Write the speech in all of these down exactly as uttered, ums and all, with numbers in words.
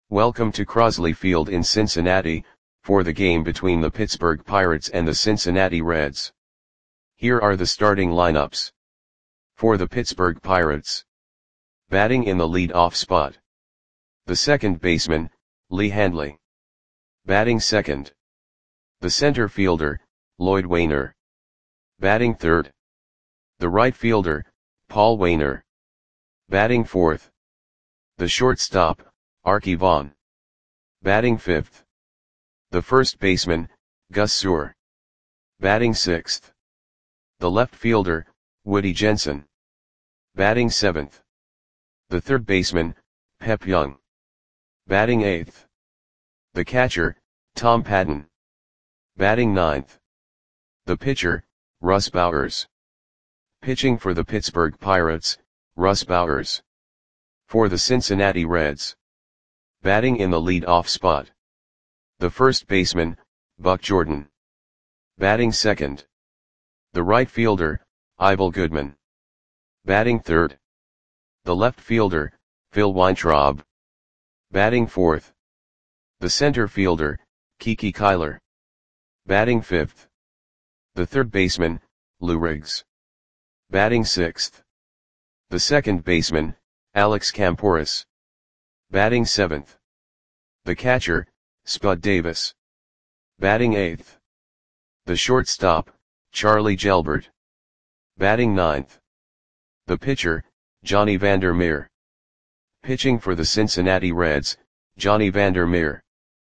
Welcome to Crosley Field in Cincinnati, for the game between the Pittsburgh Pirates and the Cincinnati Reds. Here are the starting lineups. For the Pittsburgh Pirates. Batting in the lead-off spot. The second baseman, Lee Handley. Batting second. The center fielder, Lloyd Waner. Batting third. The right fielder, Paul Waner. Batting fourth. The shortstop, Arky Vaughan. Batting fifth. The first baseman, Gus Suhr. Batting sixth. The left fielder, Woody Jensen. Batting seventh. The third baseman, Pep Young. Batting eighth. The catcher, Tom Patton. Batting ninth. The pitcher, Russ Bowers. Pitching for the Pittsburgh Pirates, Russ Bowers. For the Cincinnati Reds. Batting in the lead-off spot. The first baseman, Buck Jordan. Batting second. The right fielder, Ivel Goodman. Batting third. The left fielder, Phil Weintraub. Batting fourth. The center fielder, Kiki Kyler. Batting fifth. The third baseman, Lou Riggs. Batting sixth. The second baseman, Alex Kamporus. Batting seventh. The catcher, Spud Davis. Batting eighth. The shortstop, Charlie Gelbert. Batting ninth. The pitcher, Johnny Vander Meer. Pitching for the Cincinnati Reds, Johnny Vander Meer.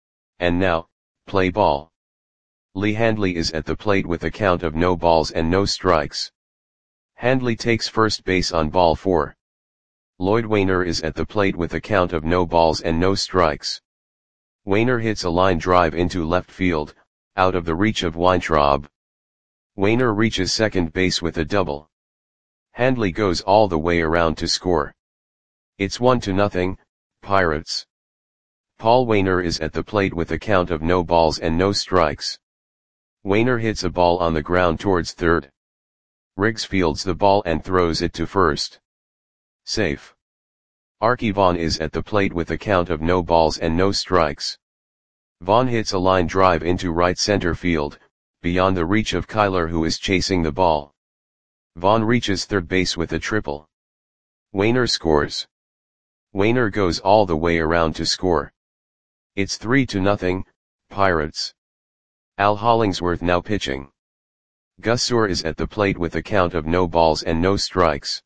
And now, play ball. Lee Handley is at the plate with a count of no balls and no strikes. Handley takes first base on ball four. Lloyd Waner is at the plate with a count of no balls and no strikes. Waner hits a line drive into left field, out of the reach of Weintraub. Waner reaches second base with a double. Handley goes all the way around to score. It's one to nothing, Pirates. Paul Waner is at the plate with a count of no balls and no strikes. Waner hits a ball on the ground towards third. Riggs fields the ball and throws it to first. Safe. Arky Vaughan is at the plate with a count of no balls and no strikes. Vaughan hits a line drive into right center field, beyond the reach of Kyler, who is chasing the ball. Vaughan reaches third base with a triple. Waner scores. Waner goes all the way around to score. It's three to nothing, Pirates. Al Hollingsworth now pitching. Gus Suhr is at the plate with a count of no balls and no strikes.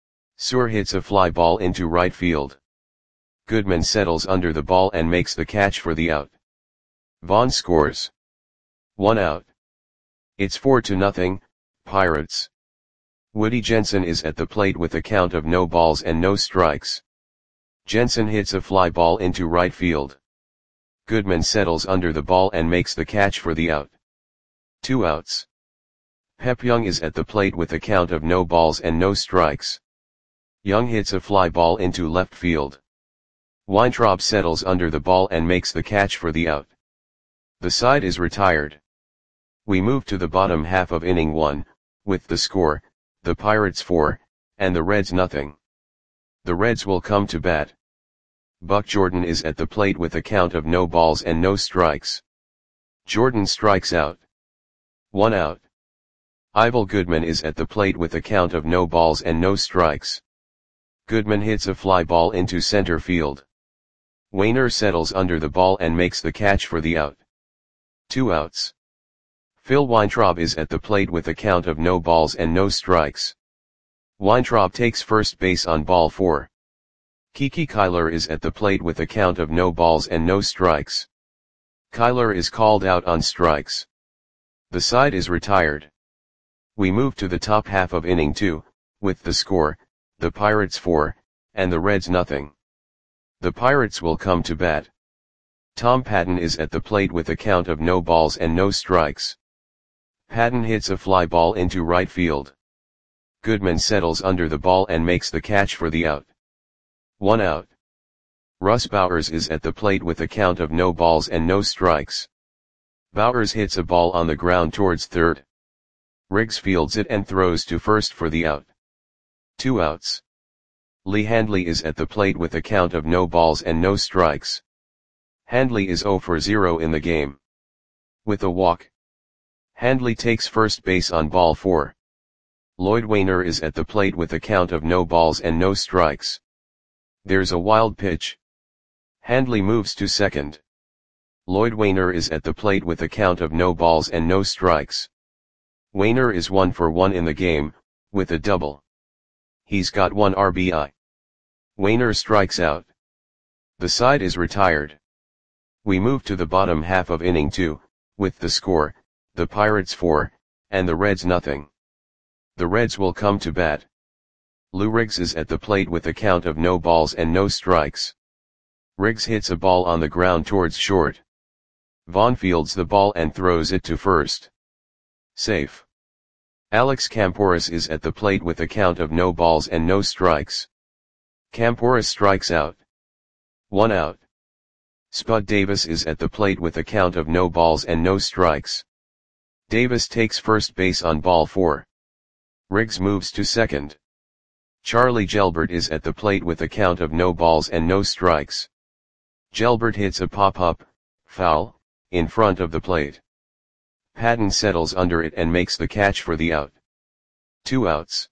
Suhr hits a fly ball into right field. Goodman settles under the ball and makes the catch for the out. Vaughan scores. One out. It's four to nothing, Pirates. Woody Jensen is at the plate with a count of no balls and no strikes. Jensen hits a fly ball into right field. Goodman settles under the ball and makes the catch for the out. Two outs. Pep Young is at the plate with a count of no balls and no strikes. Young hits a fly ball into left field. Weintraub settles under the ball and makes the catch for the out. The side is retired. We move to the bottom half of inning one, with the score, the Pirates four, and the Reds nothing. The Reds will come to bat. Buck Jordan is at the plate with a count of no balls and no strikes. Jordan strikes out. One out. Ivel Goodman is at the plate with a count of no balls and no strikes. Goodman hits a fly ball into center field. Waner settles under the ball and makes the catch for the out. Two outs. Phil Weintraub is at the plate with a count of no balls and no strikes. Weintraub takes first base on ball four. Kiki Kyler is at the plate with a count of no balls and no strikes. Kyler is called out on strikes. The side is retired. We move to the top half of inning two, with the score, the Pirates four, and the Reds nothing. The Pirates will come to bat. Tom Patton is at the plate with a count of no balls and no strikes. Patton hits a fly ball into right field. Goodman settles under the ball and makes the catch for the out. One out. Russ Bowers is at the plate with a count of no balls and no strikes. Bowers hits a ball on the ground towards third. Riggs fields it and throws to first for the out. Two outs. Lee Handley is at the plate with a count of no balls and no strikes. Handley is zero for zero in the game. With a walk, Handley takes first base on ball four. Lloyd Wainer is at the plate with a count of no balls and no strikes. There's a wild pitch. Handley moves to second. Lloyd Wainer is at the plate with a count of no balls and no strikes. Wainer is one for one in the game, with a double. He's got one R B I. Wainer strikes out. The side is retired. We move to the bottom half of inning two, with the score, the Pirates four, and the Reds nothing. The Reds will come to bat. Lou Riggs is at the plate with a count of no balls and no strikes. Riggs hits a ball on the ground towards short. Vaughn fields the ball and throws it to first. Safe. Alex Camporis is at the plate with a count of no balls and no strikes. Camporis strikes out. One out. Spud Davis is at the plate with a count of no balls and no strikes. Davis takes first base on ball four. Riggs moves to second. Charlie Gelbert is at the plate with a count of no balls and no strikes. Gelbert hits a pop-up, foul, in front of the plate. Patton settles under it and makes the catch for the out. Two outs.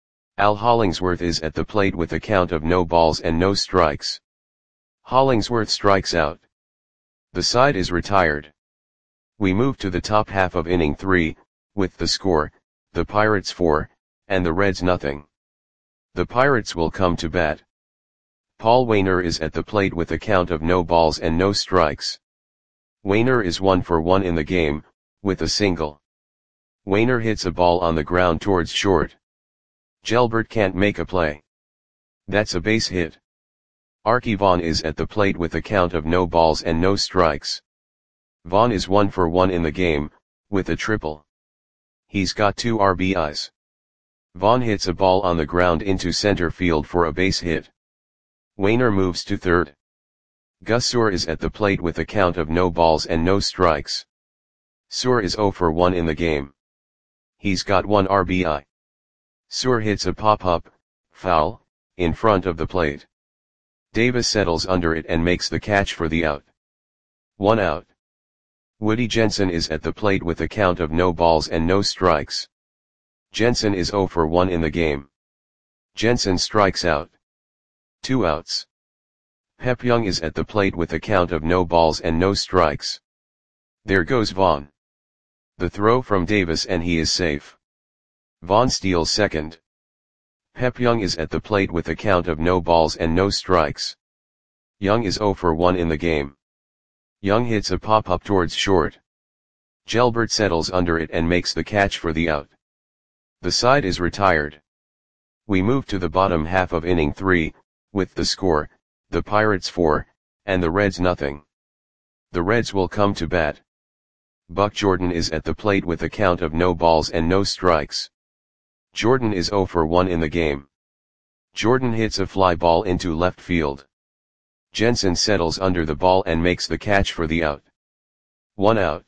Al Hollingsworth is at the plate with a count of no balls and no strikes. Hollingsworth strikes out. The side is retired. We move to the top half of inning three, with the score, the Pirates four, and the Reds nothing. The Pirates will come to bat. Paul Wainer is at the plate with a count of no balls and no strikes. Wainer is one for one in the game, with a single. Wainer hits a ball on the ground towards short. Gelbert can't make a play. That's a base hit. Archie Vaughn is at the plate with a count of no balls and no strikes. Vaughn is one for one in the game, with a triple. He's got two R B Is. Vaughn hits a ball on the ground into center field for a base hit. Wainer moves to third. Gus Suhr is at the plate with a count of no balls and no strikes. Suhr is zero for one in the game. He's got one R B I. Suhr hits a pop-up, foul, in front of the plate. Davis settles under it and makes the catch for the out. One out. Woody Jensen is at the plate with a count of no balls and no strikes. Jensen is zero for one in the game. Jensen strikes out. Two outs. Pep Young is at the plate with a count of no balls and no strikes. There goes Vaughn. The throw from Davis and he is safe. Vaughn steals second. Pep Young is at the plate with a count of no balls and no strikes. Young is zero for one in the game. Young hits a pop-up towards short. Gelbert settles under it and makes the catch for the out. The side is retired. We move to the bottom half of inning three, with the score, the Pirates four, and the Reds nothing. The Reds will come to bat. Buck Jordan is at the plate with a count of no balls and no strikes. Jordan is zero for one in the game. Jordan hits a fly ball into left field. Jensen settles under the ball and makes the catch for the out. One out.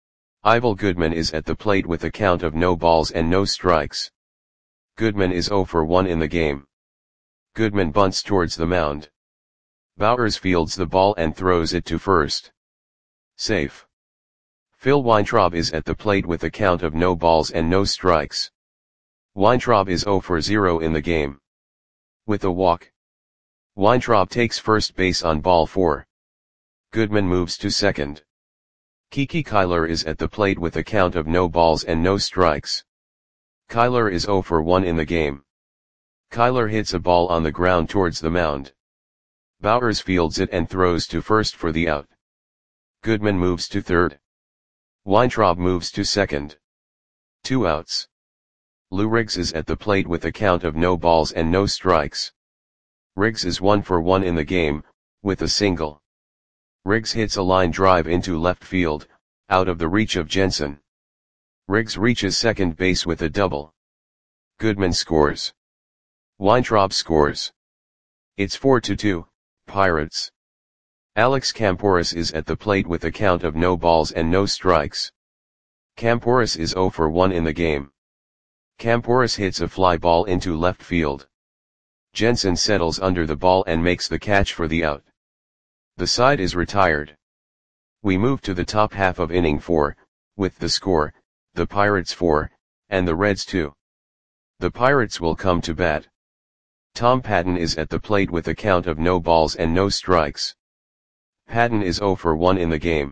Ivel Goodman is at the plate with a count of no balls and no strikes. Goodman is zero for one in the game. Goodman bunts towards the mound. Bowers fields the ball and throws it to first. Safe. Phil Weintraub is at the plate with a count of no balls and no strikes. Weintraub is zero for zero in the game. With a walk, Weintraub takes first base on ball four. Goodman moves to second. Kiki Kyler is at the plate with a count of no balls and no strikes. Kyler is zero for one in the game. Kyler hits a ball on the ground towards the mound. Bowers fields it and throws to first for the out. Goodman moves to third. Weintraub moves to second. Two outs. Lou Riggs is at the plate with a count of no balls and no strikes. Riggs is one for one in the game, with a single. Riggs hits a line drive into left field, out of the reach of Jensen. Riggs reaches second base with a double. Goodman scores. Weintraub scores. It's four to two, Pirates. Alex Camporis is at the plate with a count of no balls and no strikes. Camporis is zero for one in the game. Camporis hits a fly ball into left field. Jensen settles under the ball and makes the catch for the out. The side is retired. We move to the top half of inning four, with the score, the Pirates four, and the Reds two. The Pirates will come to bat. Tom Patton is at the plate with a count of no balls and no strikes. Patton is oh for one in the game.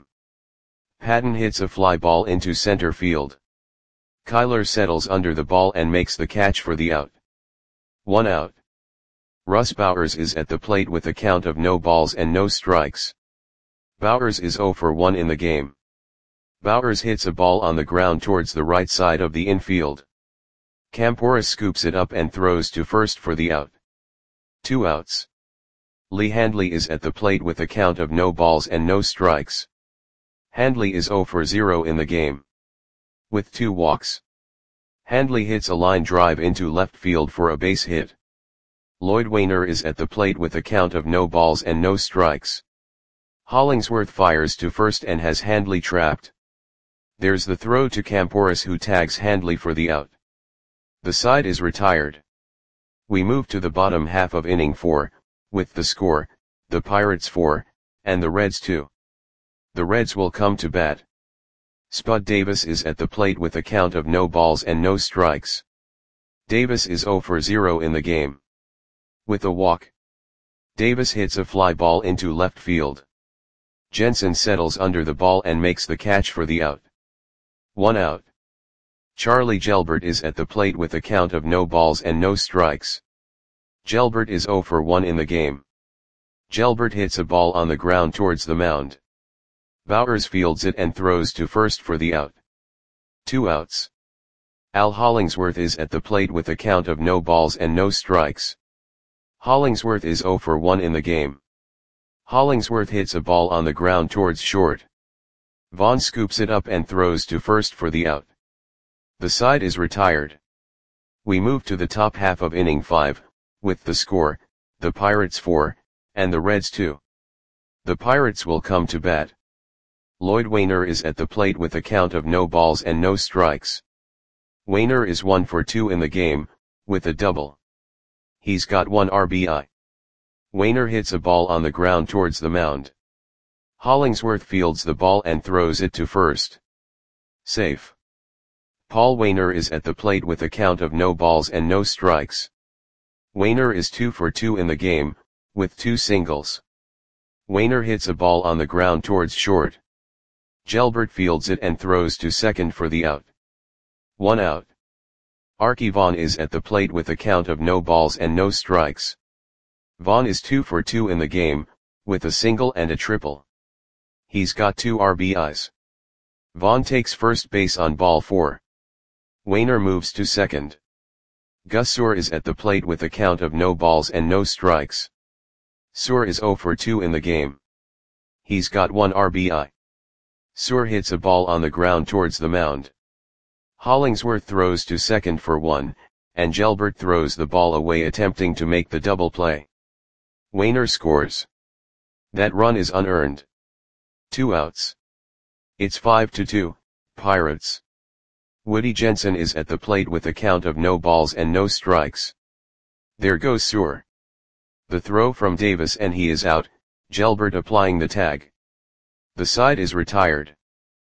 Patton hits a fly ball into center field. Kyler settles under the ball and makes the catch for the out. One out. Russ Bowers is at the plate with a count of no balls and no strikes. Bowers is oh for one in the game. Bowers hits a ball on the ground towards the right side of the infield. Campora scoops it up and throws to first for the out. Two outs. Lee Handley is at the plate with a count of no balls and no strikes. Handley is oh for zero in the game. With two walks. Handley hits a line drive into left field for a base hit. Lloyd Wainer is at the plate with a count of no balls and no strikes. Hollingsworth fires to first and has Handley trapped. There's the throw to Camporis, who tags Handley for the out. The side is retired. We move to the bottom half of inning four, with the score, the Pirates four, and the Reds two. The Reds will come to bat. Spud Davis is at the plate with a count of no balls and no strikes. Davis is oh for zero in the game. With a walk. Davis hits a fly ball into left field. Jensen settles under the ball and makes the catch for the out. One out. Charlie Gelbert is at the plate with a count of no balls and no strikes. Gelbert is oh for one in the game. Gelbert hits a ball on the ground towards the mound. Bowers fields it and throws to first for the out. Two outs. Al Hollingsworth is at the plate with a count of no balls and no strikes. Hollingsworth is oh for one in the game. Hollingsworth hits a ball on the ground towards short. Vaughn scoops it up and throws to first for the out. The side is retired. We move to the top half of inning five, with the score, the Pirates four, and the Reds two. The Pirates will come to bat. Lloyd Wainer is at the plate with a count of no balls and no strikes. Wainer is one for two in the game, with a double. He's got one R B I. Wainer hits a ball on the ground towards the mound. Hollingsworth fields the ball and throws it to first. Safe. Paul Wainer is at the plate with a count of no balls and no strikes. Wainer is two for two in the game, with two singles. Wainer hits a ball on the ground towards short. Gelbert fields it and throws to second for the out. One out. Archie Vaughn is at the plate with a count of no balls and no strikes. Vaughn is two for two in the game, with a single and a triple. He's got two R B Is. Vaughn takes first base on ball four. Wainer moves to second. Gus Suhr is at the plate with a count of no balls and no strikes. Suhr is oh for two in the game. He's got one R B I. Suhr hits a ball on the ground towards the mound. Hollingsworth throws to second for one, and Gelbert throws the ball away attempting to make the double play. Wainer scores. That run is unearned. Two outs. It's five to two, Pirates. Woody Jensen is at the plate with a count of no balls and no strikes. There goes Suhr. The throw from Davis and he is out, Gelbert applying the tag. The side is retired.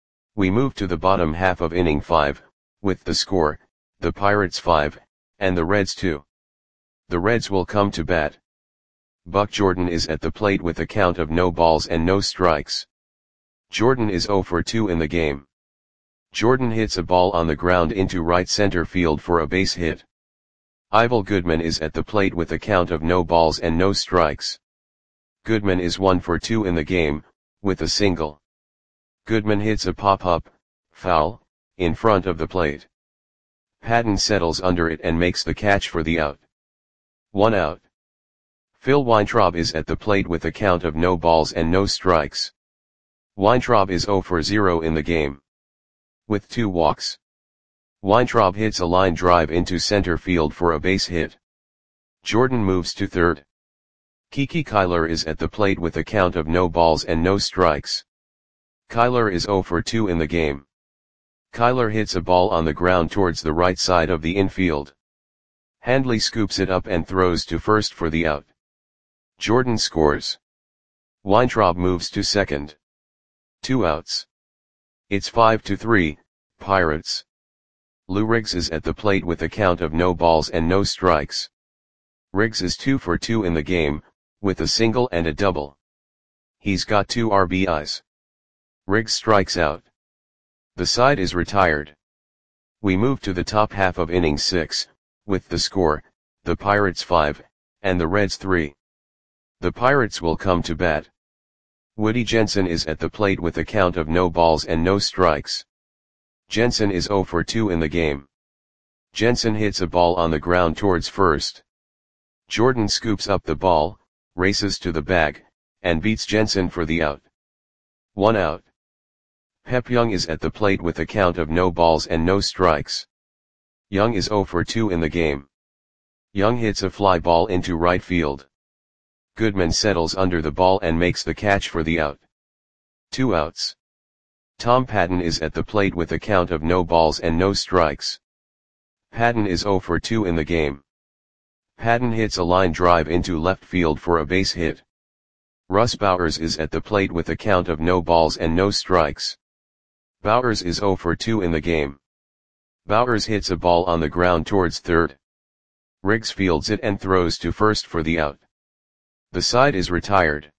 We move to the bottom half of inning five, with the score, the Pirates five, and the Reds two. The Reds will come to bat. Buck Jordan is at the plate with a count of no balls and no strikes. Jordan is oh for two in the game. Jordan hits a ball on the ground into right center field for a base hit. Ivel Goodman is at the plate with a count of no balls and no strikes. Goodman is one for two in the game, with a single. Goodman hits a pop-up, foul, in front of the plate. Patton settles under it and makes the catch for the out. One out. Phil Weintraub is at the plate with a count of no balls and no strikes. Weintraub is oh for zero in the game. With two walks. Weintraub hits a line drive into center field for a base hit. Jordan moves to third. Kiki Kyler is at the plate with a count of no balls and no strikes. Kyler is oh for two in the game. Kyler hits a ball on the ground towards the right side of the infield. Handley scoops it up and throws to first for the out. Jordan scores. Weintraub moves to second. Two outs. It's five to three, Pirates. Lou Riggs is at the plate with a count of no balls and no strikes. Riggs is two for two in the game, with a single and a double. He's got two R B Is. Riggs strikes out. The side is retired. We move to the top half of inning six, with the score, the Pirates five, and the Reds three. The Pirates will come to bat. Woody Jensen is at the plate with a count of no balls and no strikes. Jensen is zero for two in the game. Jensen hits a ball on the ground towards first. Jordan scoops up the ball, races to the bag, and beats Jensen for the out. One out. Pep Young is at the plate with a count of no balls and no strikes. Young is zero for two in the game. Young hits a fly ball into right field. Goodman settles under the ball and makes the catch for the out. Two outs. Tom Patton is at the plate with a count of no balls and no strikes. Patton is zero for two in the game. Patton hits a line drive into left field for a base hit. Russ Bowers is at the plate with a count of no balls and no strikes. Bowers is zero for two in the game. Bowers hits a ball on the ground towards third. Riggs fields it and throws to first for the out. The side is retired.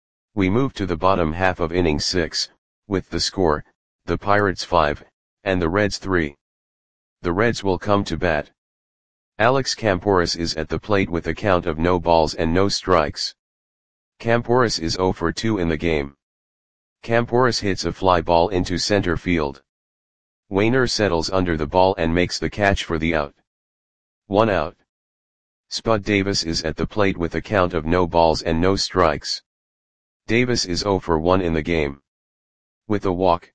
We move to the bottom half of inning six, with the score, the Pirates five, and the Reds three. The Reds will come to bat. Alex Camporis is at the plate with a count of no balls and no strikes. Camporis is zero for two in the game. Camporis hits a fly ball into center field. Wainer settles under the ball and makes the catch for the out. One out. Spud Davis is at the plate with a count of no balls and no strikes. Davis is zero for one in the game. With a walk.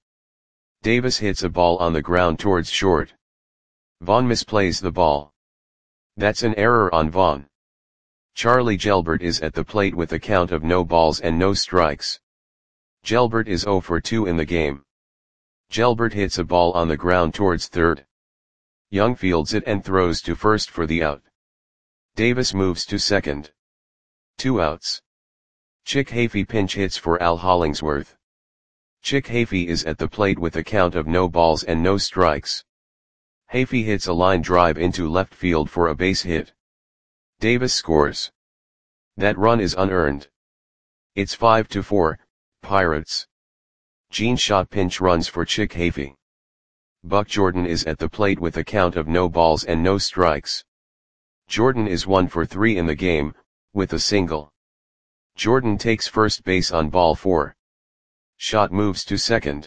Davis hits a ball on the ground towards short. Vaughn misplays the ball. That's an error on Vaughn. Charlie Gelbert is at the plate with a count of no balls and no strikes. Gelbert is zero for two in the game. Gelbert hits a ball on the ground towards third. Young fields it and throws to first for the out. Davis moves to second. Two outs. Chick Hafey pinch hits for Al Hollingsworth. Chick Hafey is at the plate with a count of no balls and no strikes. Hafey hits a line drive into left field for a base hit. Davis scores. That run is unearned. It's five to four, Pirates. Gene Schott pinch runs for Chick Hafey. Buck Jordan is at the plate with a count of no balls and no strikes. Jordan is one for three in the game, with a single. Jordan takes first base on ball four. Schott moves to second.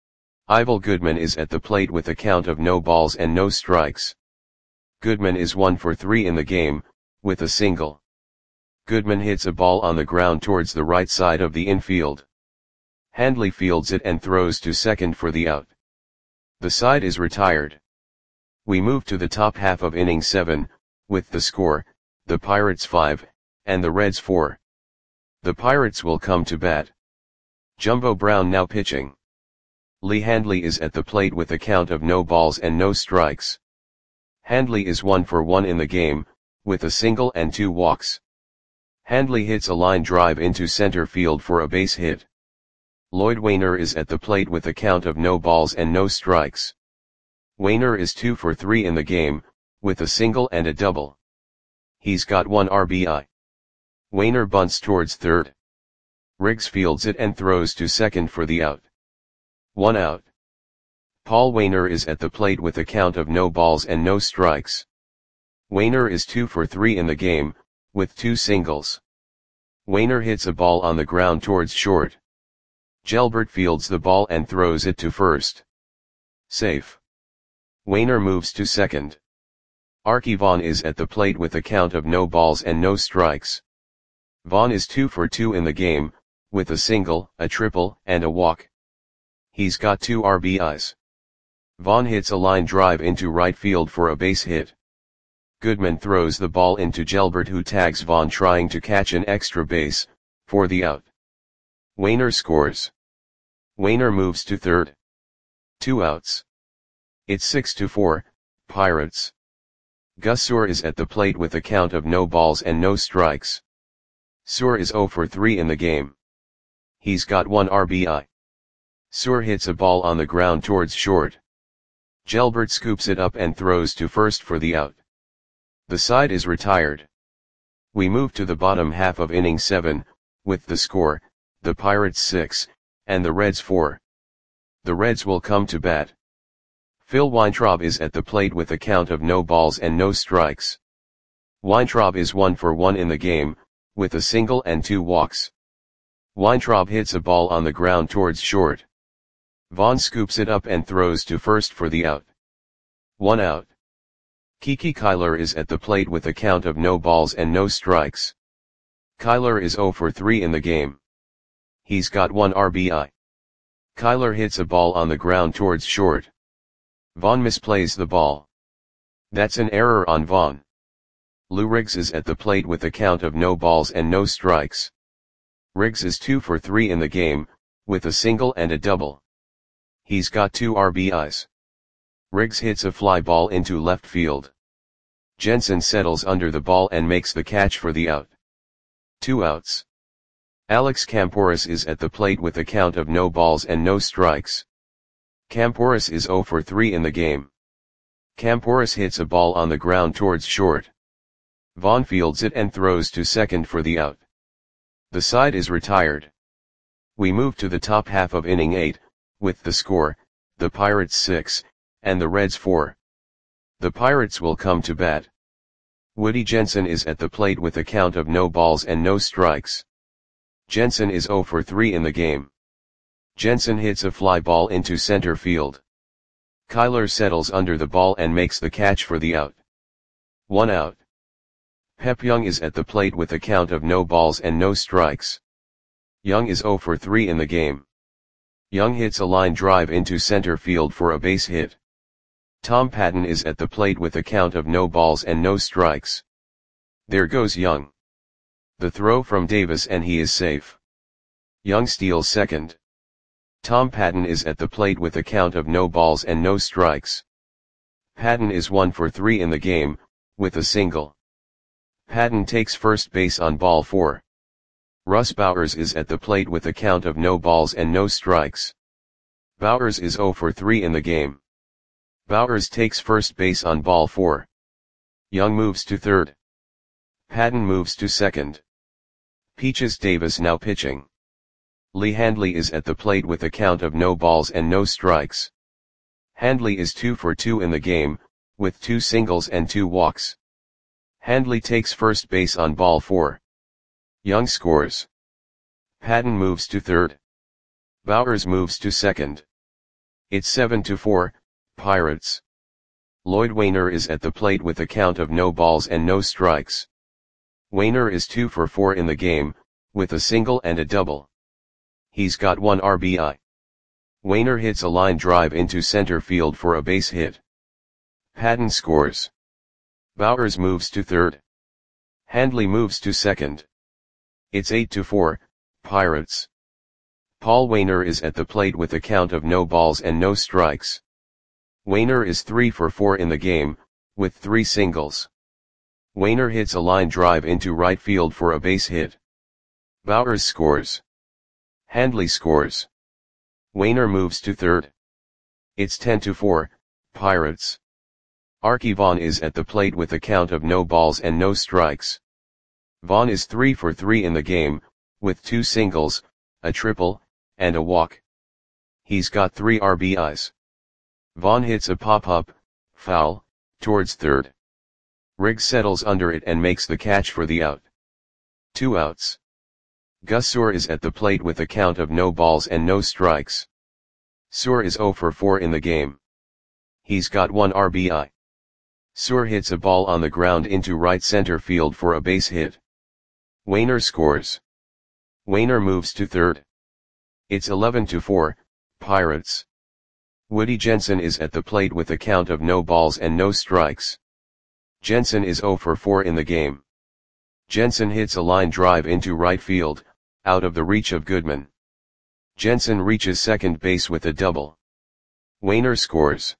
Ivel Goodman is at the plate with a count of no balls and no strikes. Goodman is one for three in the game, with a single. Goodman hits a ball on the ground towards the right side of the infield. Handley fields it and throws to second for the out. The side is retired. We move to the top half of inning seven, with the score, the Pirates five, and the Reds four. The Pirates will come to bat. Jumbo Brown now pitching. Lee Handley is at the plate with a count of no balls and no strikes. Handley is one for one in the game, with a single and two walks. Handley hits a line drive into center field for a base hit. Lloyd Wainer is at the plate with a count of no balls and no strikes. Wainer is two for three in the game, with a single and a double. He's got one R B I. Wainer bunts towards third. Riggs fields it and throws to second for the out. One out. Paul Wainer is at the plate with a count of no balls and no strikes. Wainer is two for three in the game, with two singles. Wainer hits a ball on the ground towards short. Gelbert fields the ball and throws it to first. Safe. Wainer moves to second. Arky Vaughan is at the plate with a count of no balls and no strikes. Vaughan is two for two in the game, with a single, a triple, and a walk. He's got two R B Is. Vaughan hits a line drive into right field for a base hit. Goodman throws the ball into Gelbert, who tags Vaughan trying to catch an extra base, for the out. Wainer scores. Wainer moves to third. Two outs. It's six to four, Pirates. Gus Suhr is at the plate with a count of no balls and no strikes. Suhr is zero for three in the game. He's got one R B I. Suhr hits a ball on the ground towards short. Gelbert scoops it up and throws to first for the out. The side is retired. We move to the bottom half of inning seven, with the score, the Pirates six, and the Reds four. The Reds will come to bat. Phil Weintraub is at the plate with a count of no balls and no strikes. Weintraub is one for one in the game, with a single and two walks. Weintraub hits a ball on the ground towards short. Vaughn scoops it up and throws to first for the out. One out. Kiki Kyler is at the plate with a count of no balls and no strikes. Kyler is oh for three in the game. He's got one R B I. Kyler hits a ball on the ground towards short. Vaughn misplays the ball. That's an error on Vaughn. Lou Riggs is at the plate with a count of no balls and no strikes. Riggs is two for three in the game, with a single and a double. He's got two R B Is. Riggs hits a fly ball into left field. Jensen settles under the ball and makes the catch for the out. Two outs. Alex Camporis is at the plate with a count of no balls and no strikes. Camporis is oh for three in the game. Camporis hits a ball on the ground towards short. Vaughn fields it and throws to second for the out. The side is retired. We move to the top half of inning eight, with the score, the Pirates six, and the Reds four. The Pirates will come to bat. Woody Jensen is at the plate with a count of no balls and no strikes. Jensen is oh for three in the game. Jensen hits a fly ball into center field. Kyler settles under the ball and makes the catch for the out. One out. Pep Young is at the plate with a count of no balls and no strikes. Young is oh for three in the game. Young hits a line drive into center field for a base hit. Tom Patton is at the plate with a count of no balls and no strikes. There goes Young. The throw from Davis and he is safe. Young steals second. Tom Patton is at the plate with a count of no balls and no strikes. Patton is one for three in the game, with a single. Patton takes first base on ball four. Russ Bowers is at the plate with a count of no balls and no strikes. Bowers is oh for three in the game. Bowers takes first base on ball four. Young moves to third. Patton moves to second. Peaches Davis now pitching. Lee Handley is at the plate with a count of no balls and no strikes. Handley is two for two in the game, with two singles and two walks. Handley takes first base on ball four. Young scores. Patton moves to third. Bowers moves to second. It's seven to four, Pirates. Lloyd Wainer is at the plate with a count of no balls and no strikes. Wainer is two for four in the game, with a single and a double. He's got one R B I. Wainer hits a line drive into center field for a base hit. Patton scores. Bowers moves to third. Handley moves to second. It's eight to four, Pirates. Paul Wainer is at the plate with a count of no balls and no strikes. Wainer is three for four in the game, with three singles. Wainer hits a line drive into right field for a base hit. Bowers scores. Handley scores. Wainer moves to third. It's ten to four, Pirates. Archie Vaughn is at the plate with a count of no balls and no strikes. Vaughn is three for three in the game, with two singles, a triple, and a walk. He's got three R B Is. Vaughn hits a pop-up, foul, towards third. Riggs settles under it and makes the catch for the out. Two outs. Gus Suhr is at the plate with a count of no balls and no strikes. Suhr is oh for four in the game. He's got one R B I. Suhr hits a ball on the ground into right center field for a base hit. Wainer scores. Wainer moves to third. It's eleven to four, Pirates. Woody Jensen is at the plate with a count of no balls and no strikes. Jensen is oh for four in the game. Jensen hits a line drive into right field, out of the reach of Goodman. Jensen reaches second base with a double. Wainer scores.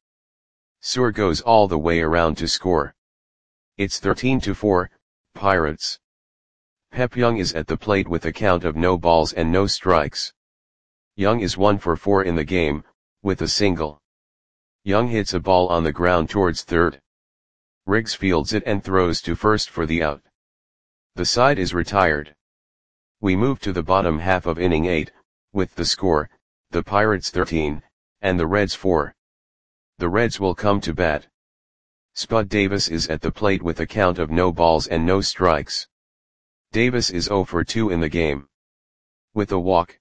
Suhr goes all the way around to score. It's thirteen to four, Pirates. Pep Young is at the plate with a count of no balls and no strikes. Young is one for four in the game, with a single. Young hits a ball on the ground towards third. Riggs fields it and throws to first for the out. The side is retired. We move to the bottom half of inning eight, with the score, the Pirates thirteen, and the Reds four. The Reds will come to bat. Spud Davis is at the plate with a count of no balls and no strikes. Davis is oh for two in the game. With a walk.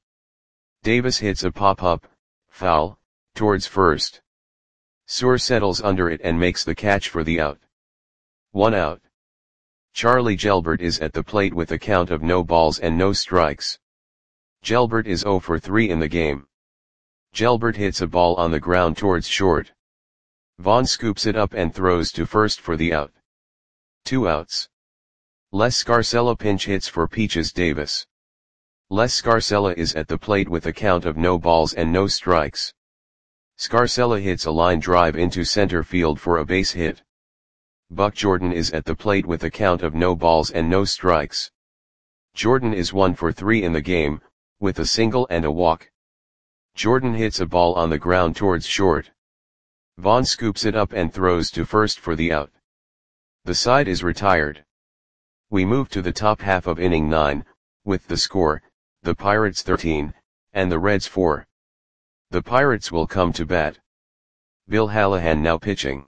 Davis hits a pop-up, foul, towards first. Suhr settles under it and makes the catch for the out. One out. Charlie Gelbert is at the plate with a count of no balls and no strikes. Gelbert is oh for three in the game. Gelbert hits a ball on the ground towards short. Vaughn scoops it up and throws to first for the out. Two outs. Les Scarcella pinch hits for Peaches Davis. Les Scarcella is at the plate with a count of no balls and no strikes. Scarcella hits a line drive into center field for a base hit. Buck Jordan is at the plate with a count of no balls and no strikes. Jordan is one for three in the game, with a single and a walk. Jordan hits a ball on the ground towards short. Vaughn scoops it up and throws to first for the out. The side is retired. We move to the top half of inning nine, with the score, the Pirates thirteen, and the Reds four. The Pirates will come to bat. Bill Hallahan now pitching.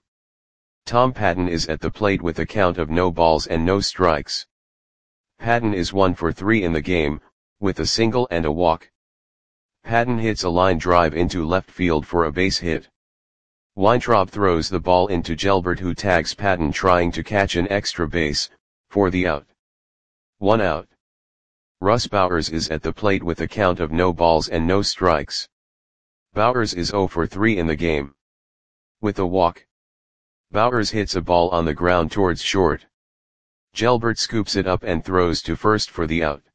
Tom Patton is at the plate with a count of no balls and no strikes. Patton is one for three in the game, with a single and a walk. Patton hits a line drive into left field for a base hit. Weintraub throws the ball into Gelbert, who tags Patton trying to catch an extra base, for the out. One out. Russ Bowers is at the plate with a count of no balls and no strikes. Bowers is oh for three in the game. With a walk. Bowers hits a ball on the ground towards short. Gelbert scoops it up and throws to first for the out.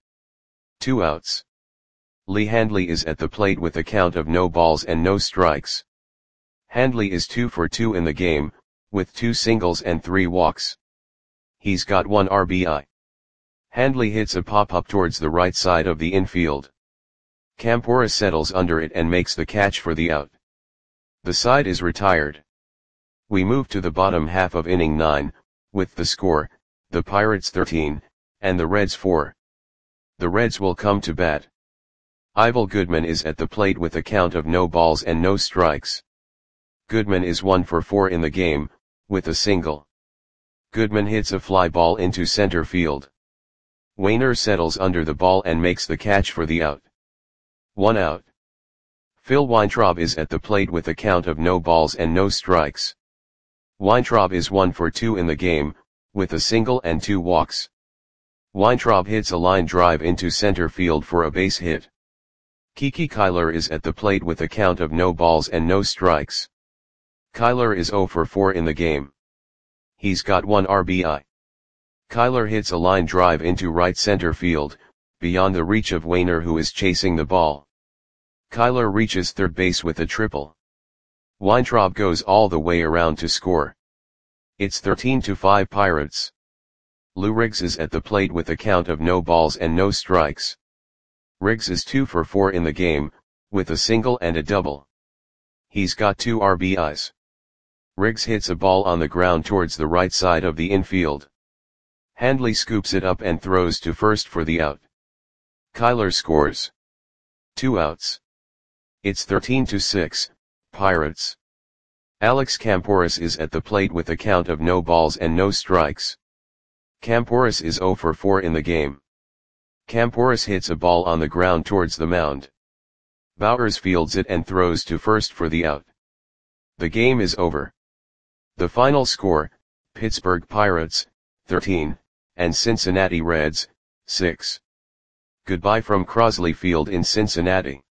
Two outs. Lee Handley is at the plate with a count of no balls and no strikes. Handley is two for two in the game, with two singles and three walks. He's got one R B I. Handley hits a pop-up towards the right side of the infield. Campora settles under it and makes the catch for the out. The side is retired. We move to the bottom half of inning nine, with the score, the Pirates thirteen, and the Reds four. The Reds will come to bat. Ivel Goodman is at the plate with a count of no balls and no strikes. Goodman is one for four in the game, with a single. Goodman hits a fly ball into center field. Wainer settles under the ball and makes the catch for the out. One out. Phil Weintraub is at the plate with a count of no balls and no strikes. Weintraub is one for two in the game, with a single and two walks. Weintraub hits a line drive into center field for a base hit. Kiki Kyler is at the plate with a count of no balls and no strikes. Kyler is oh for four in the game. He's got one R B I. Kyler hits a line drive into right center field, beyond the reach of Wainer, who is chasing the ball. Kyler reaches third base with a triple. Weintraub goes all the way around to score. It's thirteen to five Pirates. Lou Riggs is at the plate with a count of no balls and no strikes. Riggs is two for four in the game, with a single and a double. He's got two R B Is. Riggs hits a ball on the ground towards the right side of the infield. Handley scoops it up and throws to first for the out. Kyler scores. Two outs. It's thirteen to six, Pirates. Alex Camporis is at the plate with a count of no balls and no strikes. Camporis is oh for four in the game. Camporis hits a ball on the ground towards the mound. Bowers fields it and throws to first for the out. The game is over. The final score, Pittsburgh Pirates, thirteen, and Cincinnati Reds, six. Goodbye from Crosley Field in Cincinnati.